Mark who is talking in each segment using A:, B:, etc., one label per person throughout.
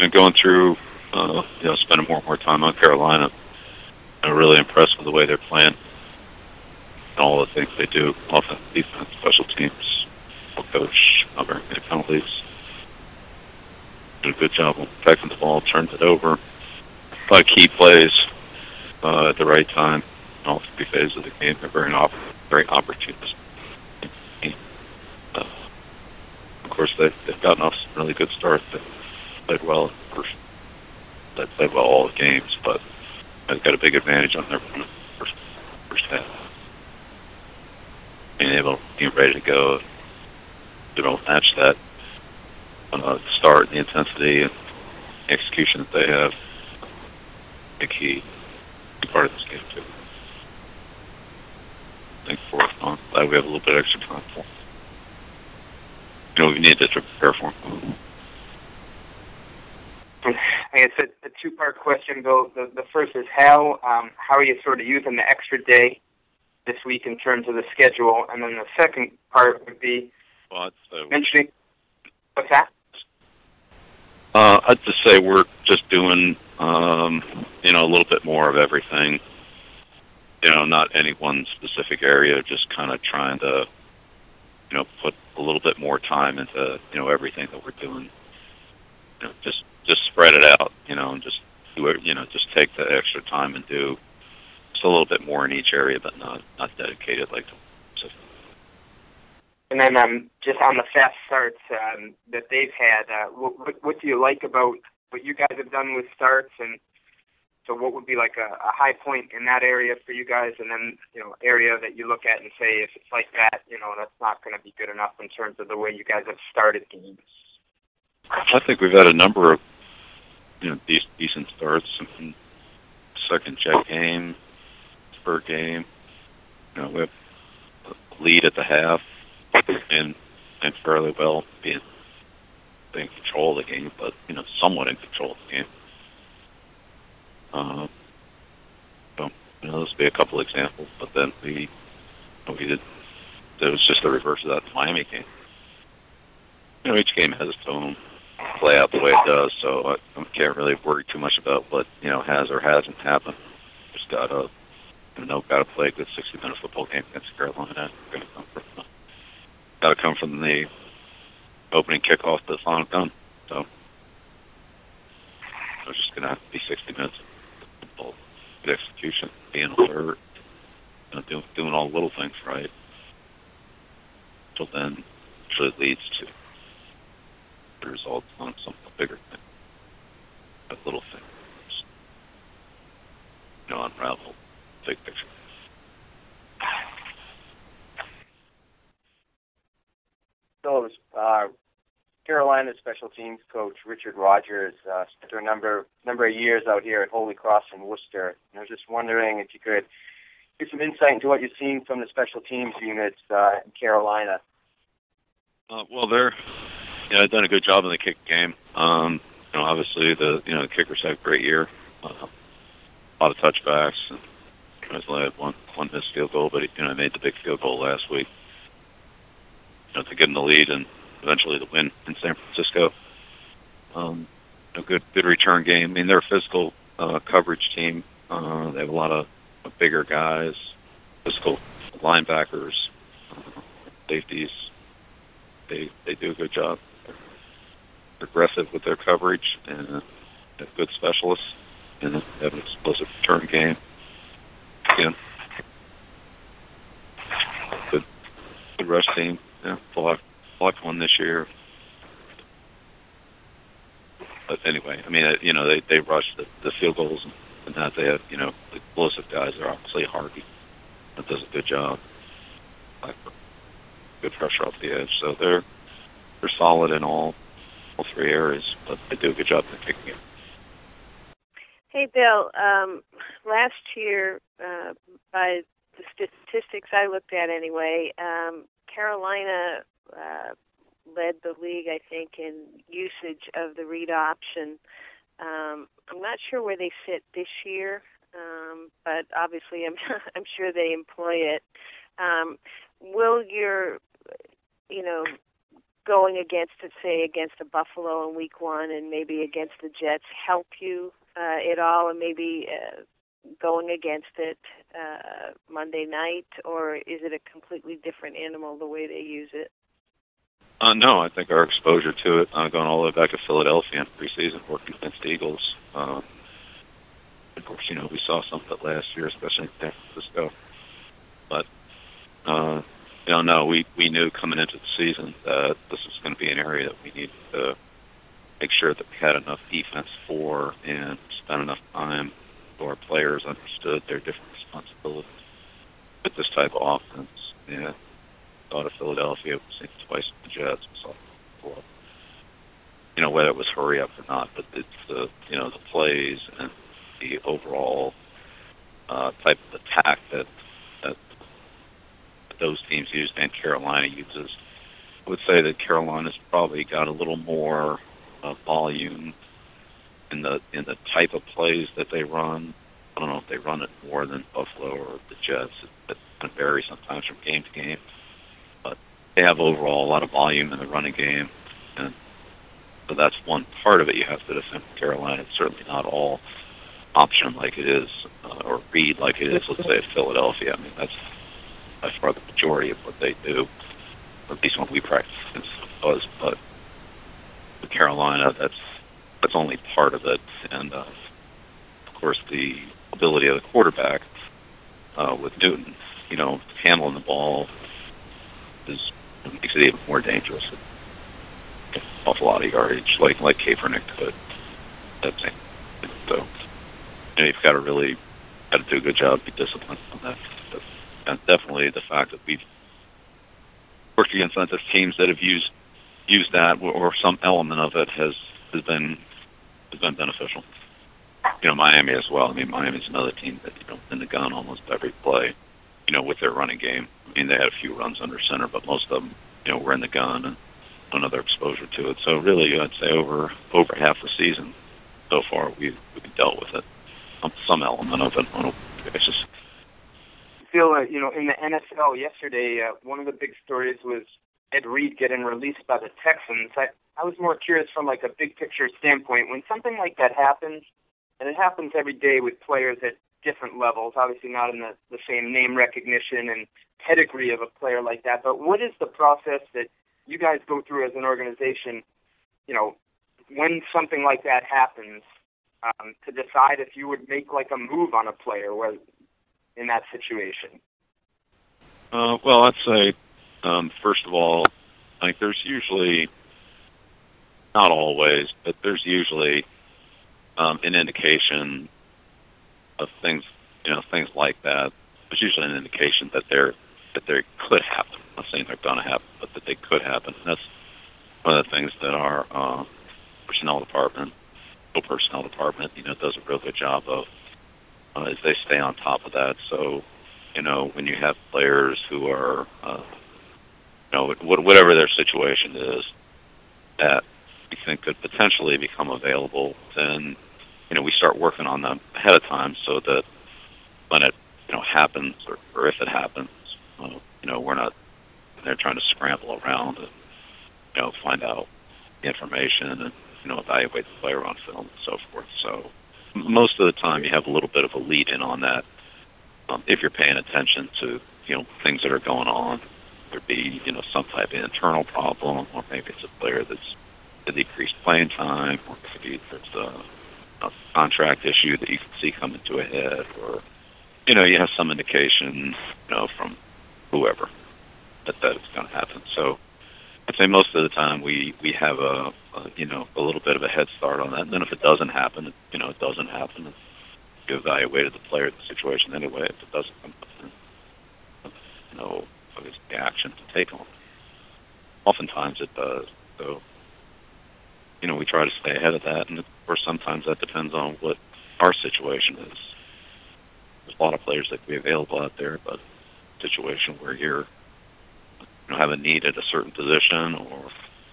A: And going through, spending more and more time on Carolina, I'm really impressed with the way they're playing and all the things they do, offense, defense, special teams, coach, not very many penalties. Did a good job of protecting the ball, turned it over. A lot of key plays at the right time in all three phases of the game. They're very opportunistic. Of course, they've gotten off some really good starts. They played well at first. They played well all the games, but they've got a big advantage on their first half. Being able to be ready to go, match that start and the intensity and execution that they have. A key part of this game too. I think I'm glad we have a little bit of extra time for we need to prepare for them.
B: I guess a two-part question, Bill. The first is how are you sort of using the extra day this week in terms of the schedule? And then the second part would be mentioning what's that?
A: I'd just say we're just doing a little bit more of everything. Not any one specific area, just kind of trying to put a little bit more time into everything that we're doing. Just spread it out, and just do it. Just take the extra time and do just a little bit more in each area, but not dedicated like.
B: And then just on the fast starts that they've had, what do you like about what you guys have done with starts? And so what would be like a high point in that area for you guys? And then, area that you look at and say, if it's like that, that's not going to be good enough in terms of the way you guys have started games.
A: I think we've had a number of, decent starts. Second check game, third game. We have a lead at the half and fairly well being in control of the game, but, somewhat in control of the game. Those would be a couple examples, but then we did. It was just the reverse of that Miami game. Each game has its own play out the way it does, so I can't really worry too much about what has or hasn't happened. Just gotta play a good 60-minute football game against Carolina. Gotta come from the opening kickoff to the final gun. So it's just gonna have to be 60 minutes of football, good execution, being alert, doing all the little things right. So then usually leads to the results on some bigger thing. But little things, unravel big picture.
C: So Carolina special teams coach Richard Rogers spent a number of years out here at Holy Cross in Worcester. And I was just wondering if you could give some insight into what you're seeing from the special teams units in Carolina.
A: Well, they've done a good job in the kick game. Obviously the kickers had a great year. A lot of touchbacks. And only had one missed field goal, but he made the big field goal last week. To get in the lead and eventually the win in San Francisco. A good return game. I mean, they're a physical coverage team. They have a lot of bigger guys, physical linebackers, safeties. They do a good job. They're aggressive with their coverage and have good specialists and they have an explosive return game. Again, good rush team. Yeah, blocked one this year. But anyway, I mean, they rush the field goals and that they have, the explosive guys are obviously Harvey that does a good job. Good pressure off the edge. So they're solid in all three areas, but they do a good job in the kicking game.
D: Hey, Bill, last year, by the statistics I looked at anyway, Carolina led the league, I think, in usage of the read option. I'm not sure where they sit this year, but obviously I'm sure they employ it. Will your, going against it, say against the Buffalo in Week 1 and maybe against the Jets, help you at all, and maybe going against it Monday night, or is it a completely different animal the way they use it?
A: No, I think our exposure to it, going all the way back to Philadelphia in preseason, working against Eagles. Of course, we saw some of it last year, especially in San Francisco. But, no, we knew coming into the season that this was going to be an area that we needed to make sure that we had enough defense for and spend enough time so our players understood their different responsibilities with this type of offense. And out of Philadelphia, we've seen it twice with the Jets. We saw it before. Whether it was hurry up or not, but it's the plays and the overall type of attack that those teams use and Carolina uses. I would say that Carolina's probably got a little more volume in the type of plays that they run. I don't know if they run it more than Buffalo or the Jets. It kind of varies sometimes from game to game. But they have overall a lot of volume in the running game, and so that's one part of it you have to defend Carolina. It's certainly not all option like it is, or read like it is, let's say, at Philadelphia. I mean, that's by far the majority of what they do, or at least when we practice was. But with Carolina, that's only part of it. And, of course, the ability of the quarterback with Newton, handling the ball makes it even more dangerous. It off a lot of yardage, like Kaepernick could. So you've got to really do a good job, be disciplined on that. And definitely the fact that we've worked against teams that have used that or some element of it has been beneficial. Miami as well. I mean, Miami's another team that in the gun almost every play. With their running game. I mean, they had a few runs under center, but most of them, were in the gun and another exposure to it. So really, I'd say over half the season so far, we've dealt with it, some element of it on a basis.
B: Phil, in the NFL yesterday, one of the big stories was Ed Reed getting released by the Texans. I was more curious from like a big picture standpoint. When something like that happens, and it happens every day with players at different levels, obviously not in the same name recognition and pedigree of a player like that, but what is the process that you guys go through as an organization, when something like that happens, to decide if you would make like a move on a player in that situation?
A: Well, I'd say, first of all, like there's usually, not always, but there's usually an indication of things, things like that. There's usually an indication that they could happen. I'm not saying they're going to happen, but that they could happen. And that's one of the things that our personnel department does a real good job of, is they stay on top of that. So, when you have players who are, whatever their situation is, that we think could potentially become available, then we start working on them ahead of time so that when it happens or if it happens, we're not there trying to scramble around and find out the information and evaluate the player on film and so forth. So most of the time you have a little bit of a lead in on that if you're paying attention to things that are going on. There'd be some type of internal problem, or maybe it's a player that's a decreased playing time, or maybe there's a contract issue that you can see coming to a head, or you have some indication from whoever that it's going to happen. So I'd say most of the time we have a little bit of a head start on that. And then if it doesn't happen, it doesn't happen. You evaluated the player, the situation anyway. If it doesn't come up, then it's the action to take on. Oftentimes it does. So we try to stay ahead of that, and of course sometimes that depends on what our situation is. There's a lot of players that can be available out there, but a situation where you're have a need at a certain position, or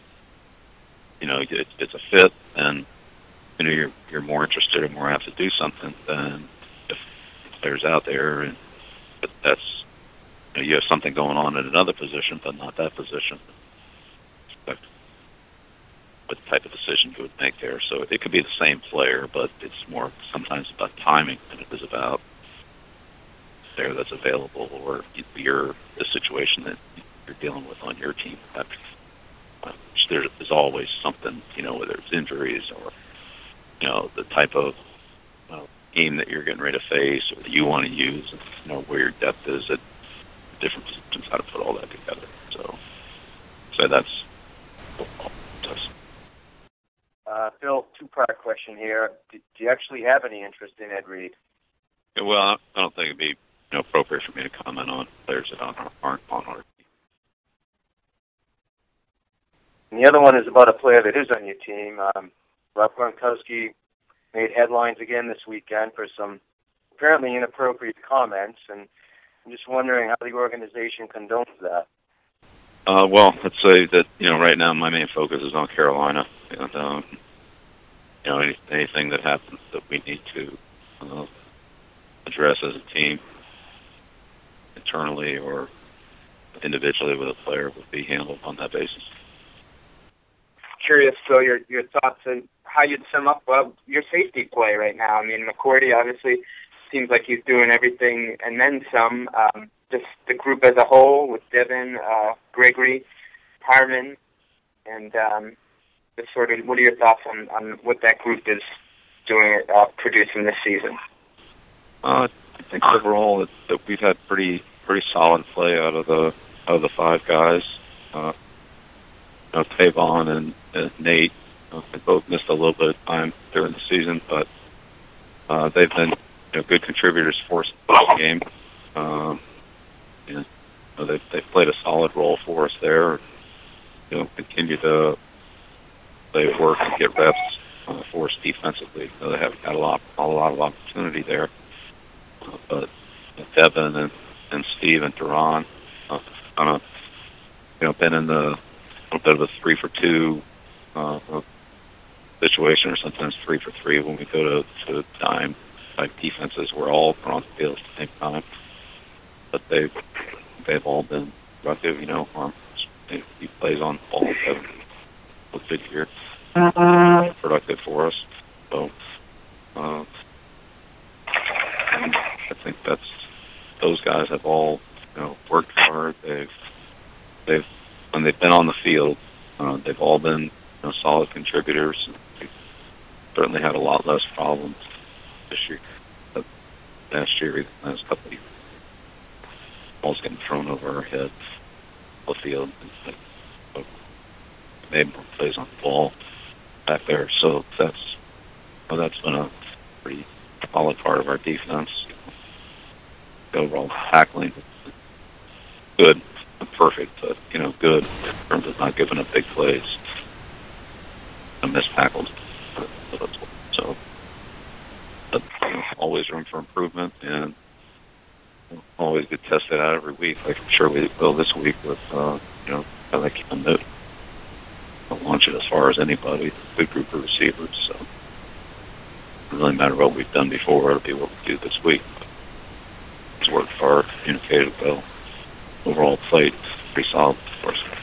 A: it's a fit, and you're more interested or more apt to do something than if the player's out there and that's you have something going on at another position, but not that position. what type of decision you would make there. So it could be the same player, but it's more sometimes about timing than it is about player that's available or the situation that you're dealing with on your team. There is always something, whether it's injuries or, the type of game that you're getting ready to face or that you want to use, where your depth is at different positions, how to put all that together. So that's football does.
C: Phil, two-part question here. Do you actually have any interest in Ed Reed?
A: Yeah, well, I don't think it'd be appropriate for me to comment on players that aren't on our team.
C: And the other one is about a player that is on your team. Rob Gronkowski made headlines again this weekend for some apparently inappropriate comments, and I'm just wondering how the organization condones that.
A: Well, let's say that, right now my main focus is on Carolina, and, anything that happens that we need to address as a team, internally or individually with a player, would be handled on that basis.
B: Curious, Phil, your thoughts on how you'd sum up your safety play right now. I mean, McCourty obviously seems like he's doing everything and then some. Just the group as a whole with Devin, Gregory, Harmon, and just sort of, what are your thoughts on what that group is doing, producing this season?
A: I think overall that we've had pretty solid play out of the five guys. Tavon and Nate, they both missed a little bit of time during the season, but they've been good contributors for us in the game. They've played a solid role for us there. Continue to play work and get reps for us defensively. They haven't got a lot of opportunity there, but Devin and Steve and Duran kind of been in the little bit of a 3-for-2 situation, or sometimes 3-for-3 when we go to dime type defenses. We're all on the field at the same time, but they've all been productive. He plays on ball. Looks good here, productive for us. So I think those guys have all worked hard. When they've been on the field, they've all been solid contributors. We've certainly had a lot less problems this year. Last couple of years, balls getting thrown over our heads on the field. Made more plays on the ball back there. So that's been a pretty solid part of our defense. The overall tackling, good. Not perfect, but good in terms of not giving up big plays. Missed tackles. So, but always room for improvement, and always get tested out every week. Like I'm sure we will this week with how they keep them that launch it as far as anybody. Good group of receivers. So it doesn't really matter what we've done before. It'll be what we do this week. It's worked hard, communicated well. Overall played pretty solid for us.